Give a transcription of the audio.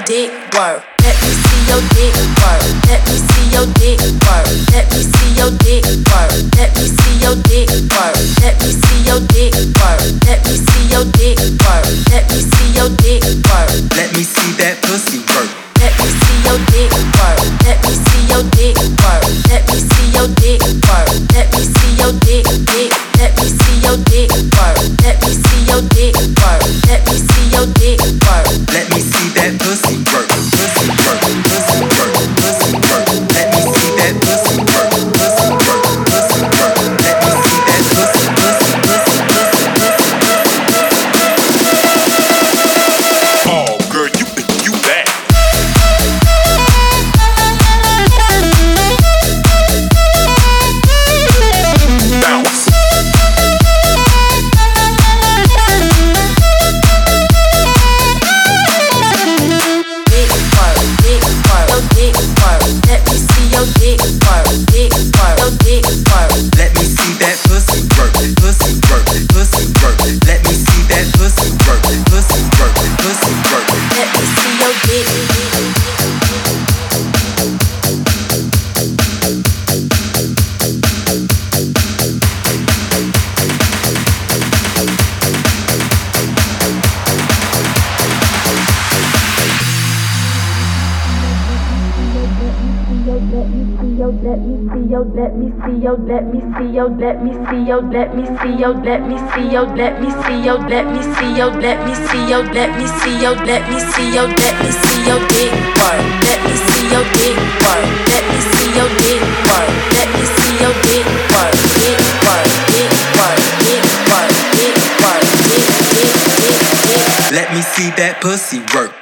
dick work. Let me see your dick work. Let me see your dick work. Let me see your dick work. Let me see your dick work. Let me see your dick work. Let me see your dick work. Let me see your dick work. Let me see that pussy work. Let me see your dick work. Let me see your dick work. Let me see your dick work. Let me see your dick, dick. Let me see your dick work. Let me see your dick work. Let me see your dick work. Let me see that pussy work. Pussy work. Pussy work. Pussy work. Let me see that pussy work. Pussy work. Pussy work. Let me see that pussy. Pussy. Pussy. Pussy. Pussy. Oh, girl, you that. Bounce. Dick work, dick work, your dick work. Let me see your dick work, dick work, your dick work. Let me see that pussy work. Pussy work. Pussy work. Let me see that pussy work. Pussy work. Pussy work. Let me see your dick. Let me see your, let me see your, let me see your, let me see your, let me see your, let me see your, let me see your, let me see your, let me see your, let me see your, let me see your, let me see your dick work. Let me see your dick work. Let me see your dick work. Let me see your dick work. Dick work. Dick work. Dick work. Dick work. Dick. Let me see that pussy work.